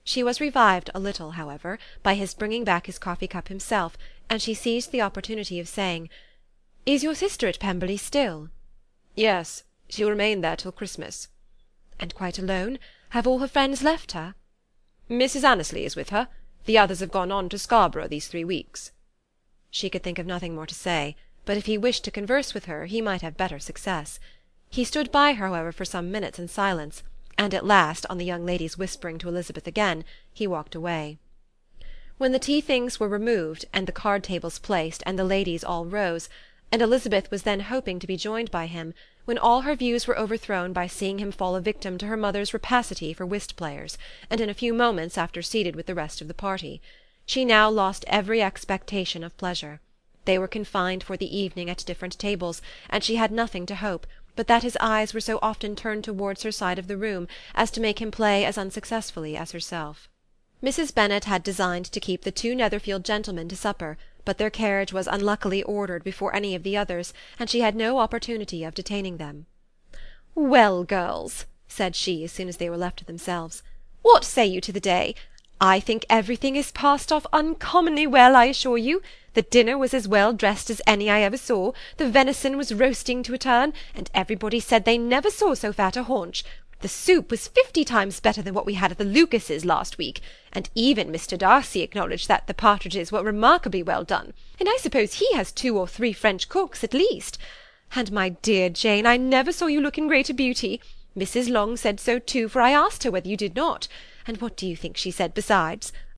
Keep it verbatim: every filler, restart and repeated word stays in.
She was revived a little, however, by his bringing back his coffee-cup himself, and she seized the opportunity of saying, "Is your sister at Pemberley still?" "Yes, she will remain there till Christmas." "And quite alone? Have all her friends left her?" "Missus Annesley is with her. The others have gone on to Scarborough these three weeks." She could think of nothing more to say, but if he wished to converse with her he might have better success. He stood by her, however, for some minutes in silence, and at last, on the young lady's whispering to Elizabeth again, he walked away. When the tea-things were removed, and the card-tables placed, and the ladies all rose, and Elizabeth was then hoping to be joined by him, when all her views were overthrown by seeing him fall a victim to her mother's rapacity for whist-players, and in a few moments after seated with the rest of the party. She now lost every expectation of pleasure. They were confined for the evening at different tables, and she had nothing to hope, but that his eyes were so often turned towards her side of the room as to make him play as unsuccessfully as herself. Missus Bennet had designed to keep the two Netherfield gentlemen to supper, but their carriage was unluckily ordered before any of the others, and she had no opportunity of detaining them. "Well, girls," said she, as soon as they were left to themselves, "what say you to the day? I think everything is passed off uncommonly well, I assure you. The dinner was as well dressed as any I ever saw, the venison was roasting to a turn, and everybody said they never saw so fat a haunch. The soup was fifty times better than what we had at the Lucases last week, and even Mr. Darcy acknowledged that the partridges were remarkably well done, and I suppose he has two or three French cooks at least. And, my dear Jane, I never saw you look in greater beauty. Missus Long said so too, for I asked her whether you did not. And what do you think she said besides?